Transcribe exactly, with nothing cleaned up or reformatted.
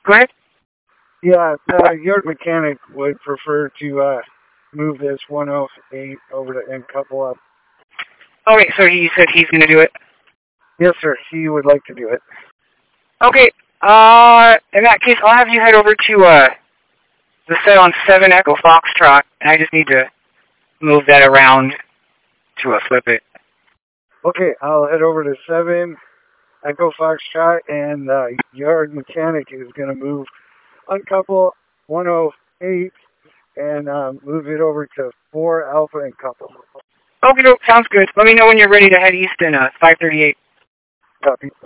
Go ahead. Yeah, uh, your mechanic would prefer to uh, move this one oh eight over to and couple up. Okay, so he said he's going to do it. Yes, sir. He would like to do it. Okay, uh, in that case, I'll have you head over to uh, the set on seven Echo Foxtrot, and I just need to move that around to uh, flip it. Okay, I'll head over to seven Echo Foxtrot, and uh, your mechanic is going to move uncouple one oh eight and um, move it over to four Alpha and couple. Okay, no, sounds good. Let me know when you're ready to head east in uh, five thirty-eight. Copy.